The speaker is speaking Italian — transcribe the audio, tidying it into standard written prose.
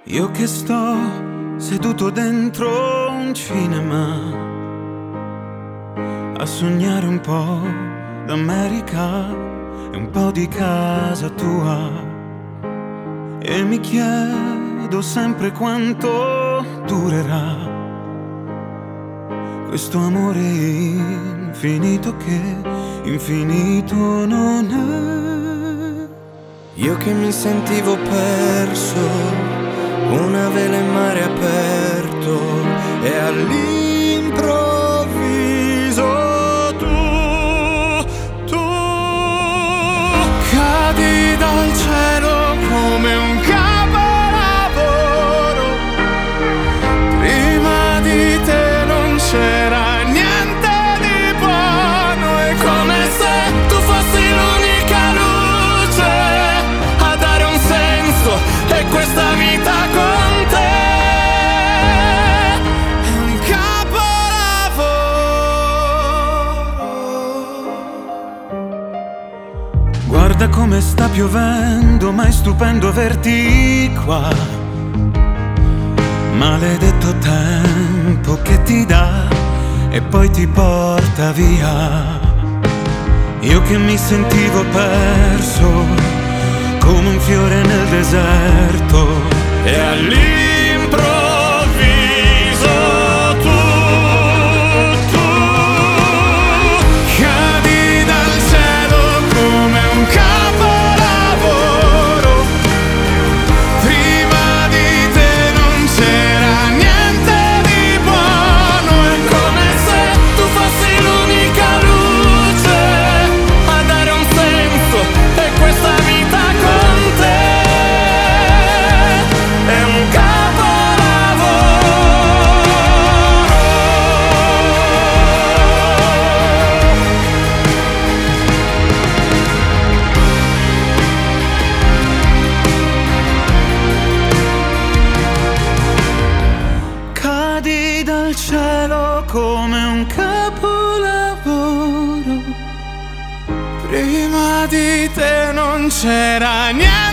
Io che sto seduto dentro un cinema a sognare un po' d'America e un po' di casa tua, e mi chiedo sempre quanto durerà questo amore infinito che infinito non è. Io che mi sentivo perso, una vela in mare aperto, e all'improvviso tu cadi dal cielo come un capolavoro. Prima di te non c'era niente di buono, è come se tu fossi l'unica luce a dare un senso e questa vita con te è un capolavoro. Guarda come sta piovendo, ma è stupendo averti qua. Maledetto tempo che ti dà e poi ti porta via. Io che mi sentivo perso come un fiore nel deserto, E all'improvviso tu cadi dal cielo come un capolavoro. Prima di te non c'era niente di buono, è come se tu fossi l'unica luce a dare un senso e questa vita con te è un capolavoro. cadi dal cielo come un capolavoro. Prima di te non c'era niente